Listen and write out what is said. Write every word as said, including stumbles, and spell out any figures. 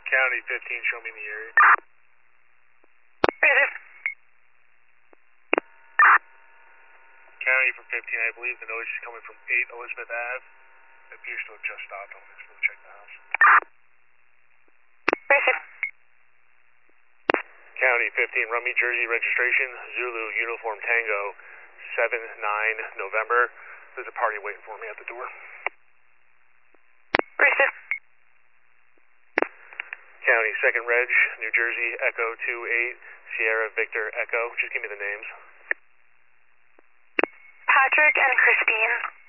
County fifteen, show me in the area. Rated. County from fifteen, I believe the noise is coming from eight Elizabeth Ave. It appears to have just stopped. I'm just going to check the house. Rated. County fifteen, Rummy, Jersey registration, Zulu Uniform Tango, seven nine November. There's a party waiting for me at the door. Rated. County second Reg, New Jersey, Echo two eight, Sierra Victor Echo. Just give me the names. Patrick and Christine.